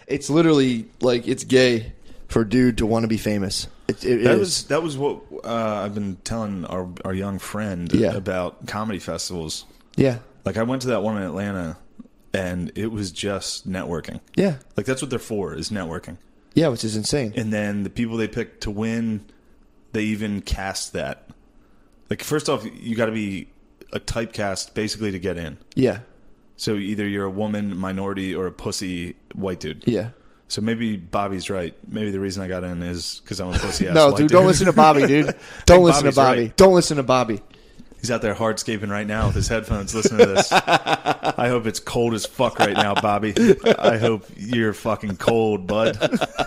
It's literally like it's gay for a dude to want to be famous. That was what I've been telling our young friend about comedy festivals. Yeah. Like I went to that one in Atlanta, and it was just networking. Yeah. Like that's what they're for, is networking. Yeah, which is insane. And then the people they pick to win, they even cast that. Like first off, you got to be a typecast basically to get in. Yeah. So either you're a woman, minority, or a pussy white dude. Yeah. So maybe Bobby's right. Maybe the reason I got in is because I'm a pussy ass No, white dude, dude. don't listen to Bobby, dude. Don't listen to Bobby. Right. Don't listen to Bobby. He's out there hardscaping right now with his headphones listening to this. I hope it's cold as fuck right now, Bobby. I hope you're fucking cold, bud.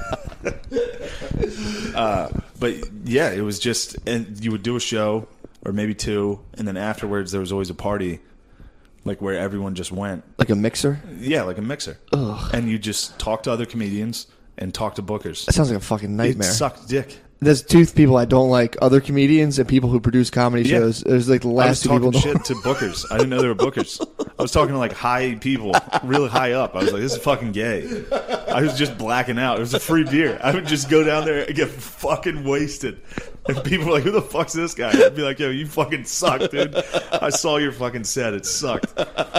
But yeah, it was just, and you would do a show or maybe two, and then afterwards there was always a party, like where everyone just went. Like a mixer? Yeah, like a mixer. Ugh. And you just talk to other comedians and talk to bookers. That sounds like a fucking nightmare. It sucked dick. There's two people I don't like: other comedians and people who produce comedy shows. There's like the last two people. I was talking shit to bookers. I didn't know they were bookers. I was talking to like high people, really high up. I was like, "This is fucking gay." I was just blacking out. It was a free beer. I would just go down there and get fucking wasted. And people were like, "Who the fuck's this guy?" I'd be like, "Yo, you fucking suck, dude. I saw your fucking set. It sucked."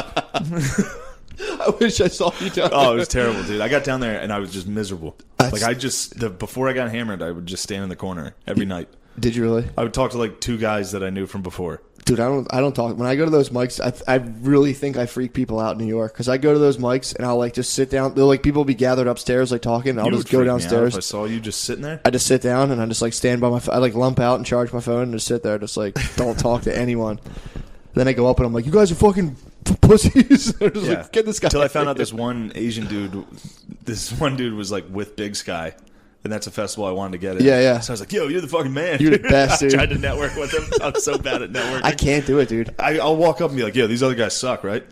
I wish I saw you down there. Oh, it was terrible, dude. I got down there and I was just miserable. Like before I got hammered, I would just stand in the corner every night. Did you really? I would talk to like two guys that I knew from before. Dude, I don't talk. When I go to those mics, I really think I freak people out in New York, because I go to those mics and I'll like just sit down. They'll like people will be gathered upstairs like talking. And I'll just go downstairs. If I saw you just sitting there, I just sit down and I just like stand by my phone. I like lump out and charge my phone and just sit there, just like don't talk to anyone. Then I go up and I'm like, "You guys are fucking pussies." Like, get this guy. Until I found out this one Asian dude, was like with Big Sky, and that's a festival I wanted to get in. Yeah. So I was like, "Yo, you're the fucking man." You're the best, dude. I tried to network with him. I'm so bad at networking. I can't do it, dude. I'll walk up and be like, "Yo, these other guys suck, right?"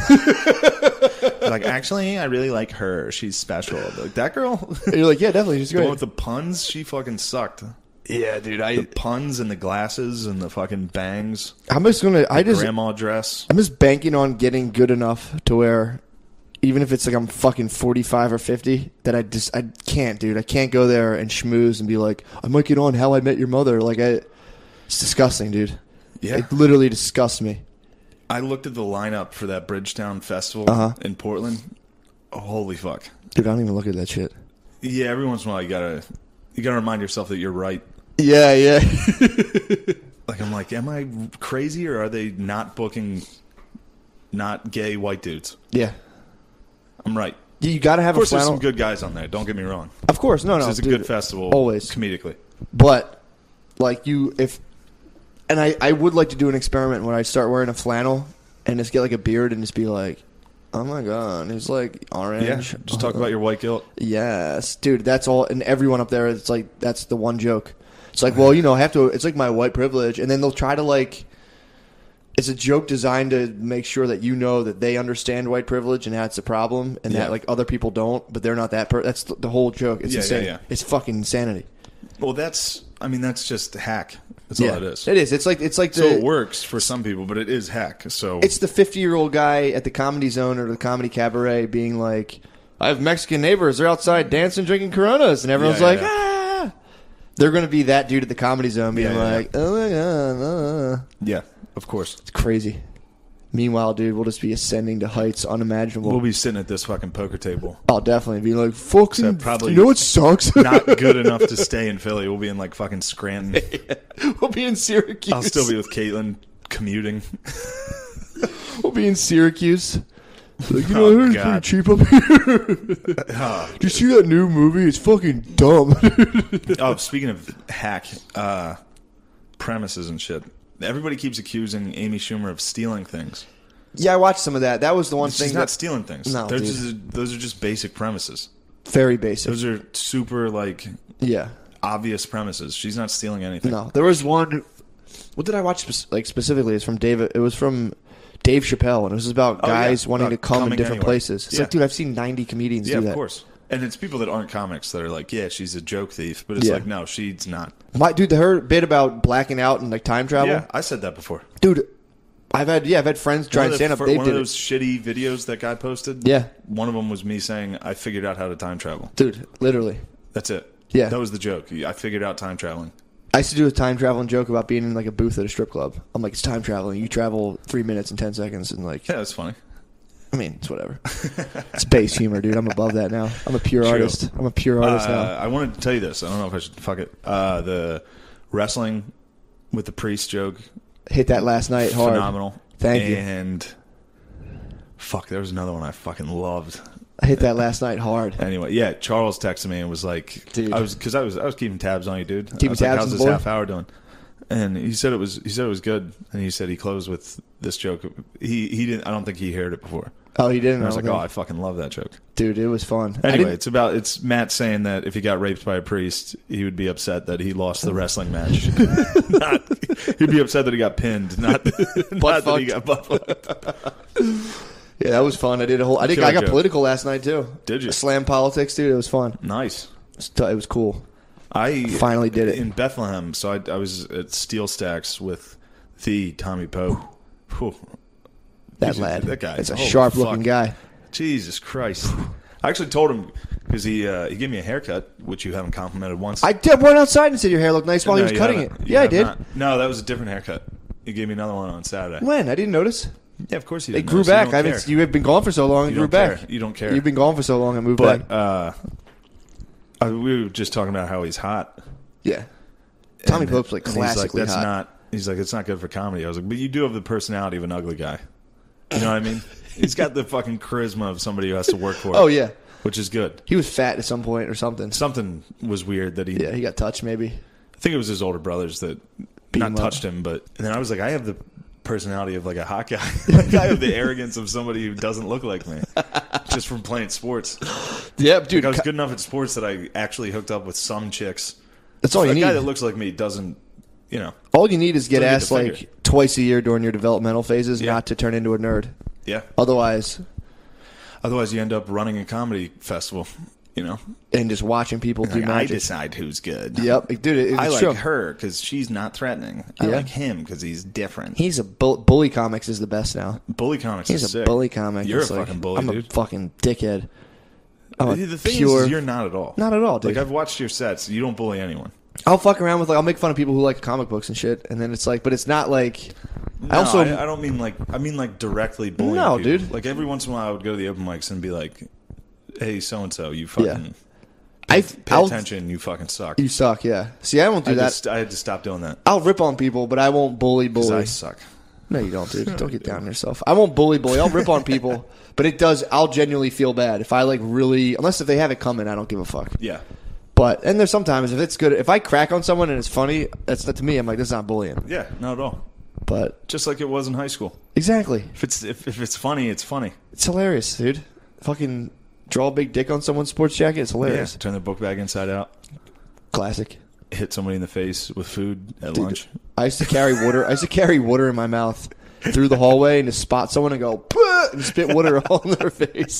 Like, actually, I really like her. She's special. Like, that girl. And you're like, "Yeah, definitely, she's The great." one with the puns, she fucking sucked. Yeah, dude. The puns and the glasses and the fucking bangs. I'm just gonna. Grandma dress. I'm just banking on getting good enough to where, even if it's like I'm fucking 45 or 50, that I can't, dude. I can't go there and schmooze and be like, "I might get on How I Met Your Mother." Like, it's disgusting, dude. Yeah, it literally disgusts me. I looked at the lineup for that Bridgetown Festival in Portland. Oh, holy fuck, dude! I don't even look at that shit. Yeah, every once in a while you gotta remind yourself that you're right. Yeah. Like, I'm like, am I crazy, or are they not booking not gay white dudes? Yeah. I'm right. You got to have a flannel. Of course, there's some good guys on there. Don't get me wrong. Of course. No. It's a good festival. Always. Comedically. But, like, I would like to do an experiment where I start wearing a flannel and just get, like, a beard and just be like, "Oh my god, it's like orange." Yeah, just talk about your white guilt. Yes, dude, that's all. And everyone up there, it's like, that's the one joke. It's like, well, I have to, it's like my white privilege. And then they'll try to like, it's a joke designed to make sure that you know that they understand white privilege and that's a problem, and that like other people don't, but they're not that that's the whole joke. It's insane. Yeah. It's fucking insanity. Well, that's just hack. That's all it is. It is. It's like so it works for some people, but it is hack. So it's the 50-year-old guy at the Comedy Zone or the Comedy Cabaret being like, "I have Mexican neighbors. They're outside dancing, drinking Coronas," and everyone's ah. They're going to be that dude at the Comedy Zone being like, "Oh my god." Yeah, of course. It's crazy. Meanwhile, dude, we'll just be ascending to heights unimaginable. We'll be sitting at this fucking poker table. I'll definitely be like, "Fucking, probably you know what sucks?" Not good enough to stay in Philly. We'll be in like fucking Scranton. We'll be in Syracuse. I'll still be with Caitlin commuting. We'll be in Syracuse. Like, I heard it's pretty cheap up here. Do you see that new movie? It's fucking dumb. Speaking of hack premises and shit, everybody keeps accusing Amy Schumer of stealing things. Yeah, I watched some of that. That was the one thing. She's not stealing things. No, those are just basic premises. Very basic. Those are super obvious premises. She's not stealing anything. No, there was one. What did I watch specifically? It's from David. It was from Dave Chappelle, and it was about guys wanting to come in different places. It's like, dude, I've seen 90 comedians do that. Yeah, of course. And it's people that aren't comics that are like, yeah, she's a joke thief. But it's like, no, she's not. Dude, her bit about blacking out and like time travel. Yeah, I said that before. Dude, I've had friends try and stand up. They One did of those shitty videos that guy posted. Yeah. One of them was me saying I figured out how to time travel. Dude, literally. That's it. Yeah. That was the joke. I figured out time traveling. I used to do a time traveling joke about being in like a booth at a strip club. I'm like, it's time traveling. You travel 3 minutes and 10 seconds, and like, Yeah, that's funny. I mean, it's whatever. It's base humor, dude. I'm above that now. I'm a pure True. artist. I'm a pure artist now. I wanted to tell you this. I don't know if I should fuck it. The wrestling with the priest joke. Hit that last night hard. Phenomenal. Thank you. And fuck, there was another one I fucking loved. I hit that last night hard. Anyway, yeah, Charles texted me and was like, Dude. I was keeping tabs on you, dude. Keeping I was tabs like, on how's the this boy? half hour doing? And he said it was good, and he said he closed with this joke. He didn't. I don't think he heard it before. Oh, he didn't. And I was like, think. oh, I fucking love that joke. Dude, it was fun. Anyway, it's Matt saying that if he got raped by a priest, he would be upset that he lost the wrestling match. He'd be upset that he got pinned, not that he got butt fucked. Yeah, that was fun. I did a whole. I got joke. political last night too. Did you? Slam politics, dude. It was fun. Nice. It was cool. I finally did it in Bethlehem. So I was at Steel Stacks with the Tommy Poe. Whew. That lad. That guy. It's a Holy sharp-looking fuck. guy. Jesus Christ. I actually told him because he gave me a haircut, which you haven't complimented once. I went outside and said your hair looked nice while he No, was you cutting it. haven't. Yeah, I have did. not. No, that was a different haircut. He gave me another one on Saturday. When? I didn't notice. Yeah, of course you It didn't. grew notice. You back. don't care. You have been gone for so long. It You grew don't back. care. You don't care. You've been gone for so long. It moved But back. we were just talking about how he's hot. Yeah. Tommy And- Pope's like and he's classically that's hot. not. He's like, it's not good for comedy. I was like, but you do have the personality of an ugly guy. You know what I mean? He's got the fucking charisma of somebody who has to work for it. Oh yeah. Which is good. He was fat at some point or something. Something was weird that he. Yeah, he got touched maybe. I think it was his older brothers that Beat not him up. touched him, but and then I was like, I have the personality of like a hot guy. Like, I have the arrogance of somebody who doesn't look like me, just from playing sports. Yeah, dude. Like, I was good enough at sports that I actually hooked up with some chicks. That's all you a need. guy that looks like me doesn't, you know. All you need is get Doesn't get asked the like twice a year during your developmental phases, Yeah. not to turn into a nerd. Yeah. Otherwise, You end up running a comedy festival. You know, and just watching people do like, I magic. decide who's good. Yep, dude. It's I like true. her because she's not threatening. I Yeah. like him because he's different. He's a bully comics is the best now. Bully comics He's is a sick. bully comic. You're It's a like, fucking bully, I'm dude. a fucking dickhead. I'm a The thing pure. is, you're not at all. Not at all, dude. Like, I've watched your sets. You don't bully anyone. I'll fuck around with I'll make fun of people who like comic books and shit, and then it's like, but it's not like. No, I also I don't mean like. I mean like directly bullying. No, people. dude. Like every once in a while, I would go to the open mics and be like, "Hey, so and so, you fucking pay I'll- attention. You fucking suck." You suck, yeah. See, I won't do that. I had to stop doing that I'll rip on people, but I won't bully. because I suck. No, you don't, dude. Don't get down on yourself. I won't bully. I'll rip on people, but it does. I'll genuinely feel bad if I like really, unless if they have it coming, I don't give a fuck. Yeah. But and there's sometimes if it's good, if I crack on someone and it's funny, that's not to me. I'm like, this is not bullying. Yeah. Not at all. But Just like it was in high school. exactly, If it's funny, it's funny. it's hilarious, dude. Fucking draw a big dick on someone's sports jacket. It's hilarious. Yeah. Turn the book bag inside out. Classic. Hit somebody in the face with food at Dude, lunch. I used to carry water. I used to carry water in my mouth through the hallway and just spot someone and go "Puh," and spit water all in their face.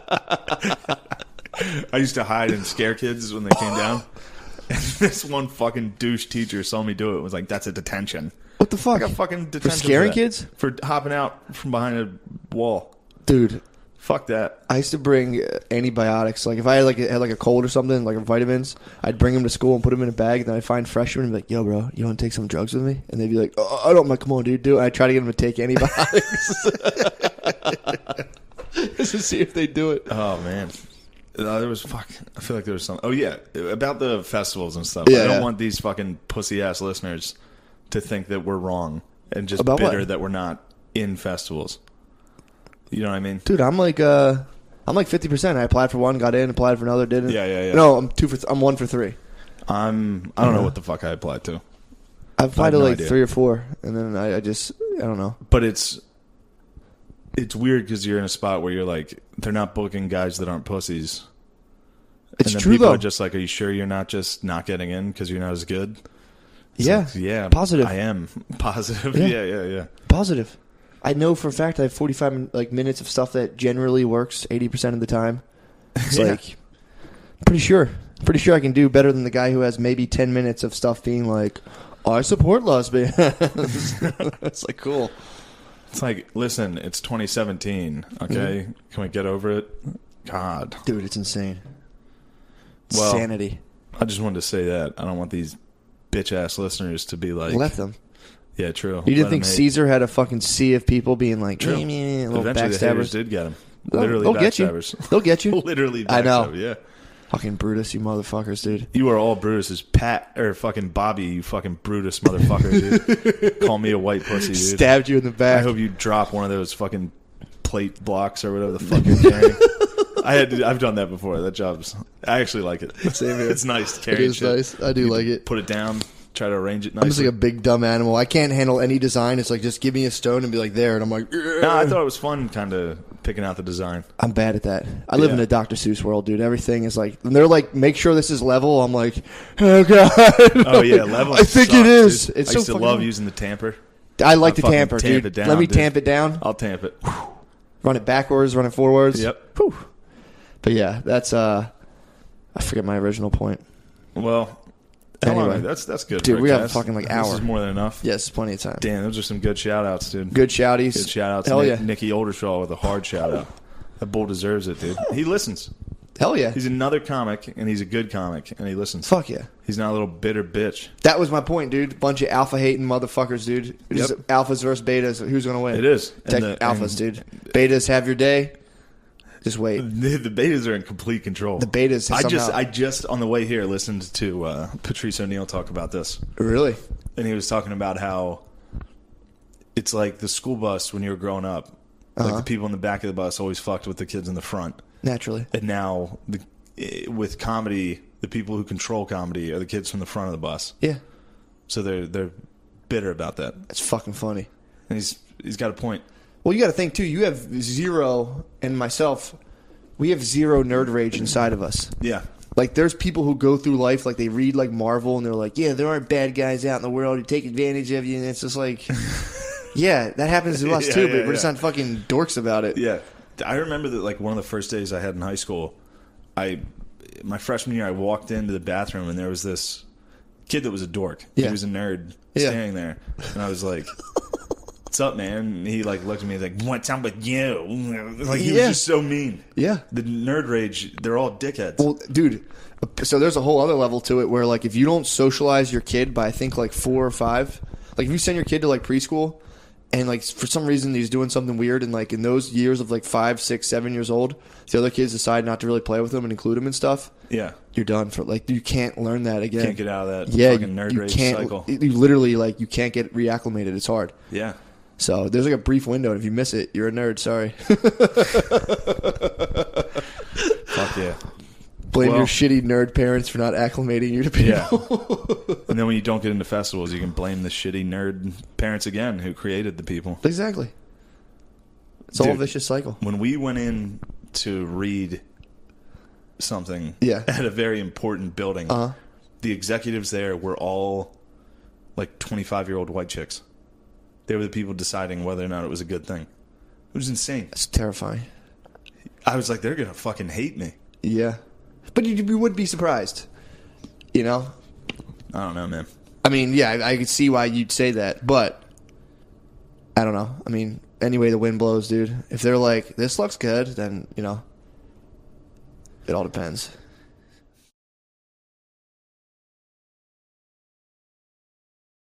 I used to hide and scare kids when they came down. And this one fucking douche teacher saw me do it. Was like, "That's a detention." What the fuck? I got fucking detention For scaring that. kids? For hopping out from behind a wall. Dude, Fuck that. I used to bring antibiotics. Like if I had like a cold or something, like vitamins, I'd bring them to school and put them in a bag. And then I'd find freshmen and be like, "Yo, bro, you want to take some drugs with me?" And they'd be like, "Oh, I don't." I'm like, "Come on, dude, do it." And I try to get them to take antibiotics just to see if they do it. Oh man. There was I feel like there was some. Oh yeah, about the festivals and stuff. Yeah, I don't yeah. want these fucking pussy ass listeners to think that we're wrong and just About bitter what? that we're not in festivals. You know what I mean? Dude, I'm like 50%. I applied for one, got in, applied for another, didn't. Yeah. No, I'm 1 for 3. I don't know what the fuck I applied to, I applied to no like idea. 3 or 4, and then I don't know. but it's weird because you're in a spot where you're like, they're not booking guys that aren't pussies. It's and then true people though. are just like, "Are you sure you're not just not getting in because you're not as good?" It's Yeah. like, yeah, Positive. I am positive. Yeah. Yeah. Positive. I know for a fact I have 45 minutes of stuff that generally works 80% of the time. It's Yeah. like pretty sure I can do better than the guy who has maybe 10 minutes of stuff being like, "I support lesbians." It's like cool. It's like, listen, it's 2017. Okay, can we get over it? God, Dude, it's insane. Well, Sanity. I just wanted to say that I don't want these bitch ass listeners to be like, Let them. yeah, true. You didn't Let think 'em hate. Caesar had a fucking sea of people being like, True. little Eventually, the haters backstabbers? did get him. They'll- Literally they'll get you. backstabbers. They'll get you. Literally, I know. backstab, yeah. Fucking Brutus, you motherfuckers, dude. You are all Brutus's Pat or fucking Bobby, you fucking Brutus motherfucker, dude. Call me a white pussy, dude. Stabbed you in the I back. hope you drop one of those fucking plate blocks or whatever the fuck you're carrying. I've done that before. That job's. I actually like it. Same here. It's nice It carrying is shit. nice. I do You like it. Put it down. Try to arrange it I'm just nicely. like a big dumb animal. I can't handle any design. It's like, just give me a stone and be like, there. And I'm like, No, I thought it was fun, kind of picking out the design. I'm bad at that. I live Yeah. in a Dr. Seuss world, dude. Everything is like, and they're like, make sure this is level. I'm like, oh god. Oh yeah, level. I think sucks, it is. dude. It's I so used to fucking love annoying. using the tamper. I like to fucking tamper, tamp dude. it down, Let me dude. tamp it down. I'll tamp it. Run it backwards, run it forwards. Yep. Whew. But yeah, that's I forget my original point. Well, how long- Anyway. that's good. Dude, for a we have cast. fucking, like, This hour. is more than enough. Yes, it's plenty of time. Damn, those are some good shout outs, dude. Good shouties. Good shout outs. Hell yeah. Nicky Oldershaw with a hard shout out. That bull deserves it, dude. He listens. Hell yeah. He's another comic, and he's a good comic, and he listens. Fuck yeah. He's not a little bitter bitch. That was my point, dude. Bunch of alpha hating motherfuckers, dude. It's just alphas versus betas. Who's gonna win? It is. Tech And alphas, dude. Betas have your day. Just wait. The betas are in complete control. The betas I just on the way here listened to Patrice O'Neill talk about this, Really? and he was talking about how it's like the school bus when you were growing up. Like the people in the back of the bus always fucked with the kids in the front, Naturally. and now with comedy, the people who control comedy are the kids from the front of the bus. Yeah. So they're bitter about that, That's fucking funny. and he's got a point. Well, you got to think, too. You have zero, and myself, we have zero nerd rage inside of us. Yeah, Like, there's people who go through life, like, they read, like, Marvel, and they're like, yeah, there aren't bad guys out in the world who take advantage of you, and it's just like, yeah, that happens to us, Yeah, too, yeah, but we're just yeah. not fucking dorks about it. yeah. I remember that like one of the first days I had in high school, my freshman year, I walked into the bathroom and there was this kid that was a dork. Yeah. He was a nerd Yeah. standing there, and I was like, "What's up, man?" And he like looked at me like, "What's up with you?" Like he was Yeah. just so mean. Yeah. The nerd rage, they're all dickheads. Well, dude, so there's a whole other level to it where, like, if you don't socialize your kid by, I think, like, 4 or 5, like, if you send your kid to, like, preschool, and, like, for some reason he's doing something weird, and, like, in those years of, like, 5, 6, 7 years old, the other kids decide not to really play with him and include him and stuff, Yeah, you're done for, like, you can't learn that again. can't get out of that Yeah, fucking nerd you rage can't. cycle. You literally, like, you can't get reacclimated. It's hard. Yeah, So there's, like, a brief window, and if you miss it, you're a nerd. Sorry. fuck yeah. Blame Well- your shitty nerd parents for not acclimating you to people. Yeah. And then when you don't get into festivals, you can blame the shitty nerd parents again who created the people. Exactly. It's all a Dude. vicious cycle. When we went in to read something Yeah. at a very important building, Uh-huh. the executives there were all like 25-year-old white chicks. They were the people deciding whether or not it was a good thing. It was insane. It's terrifying. I was like, they're going to fucking hate me. Yeah. But you would be surprised. You know? I don't know, man. I mean, yeah, I could see why you'd say that, but I don't know. I mean, any way the wind blows, dude. If they're like, this looks good, then, you know, it all depends.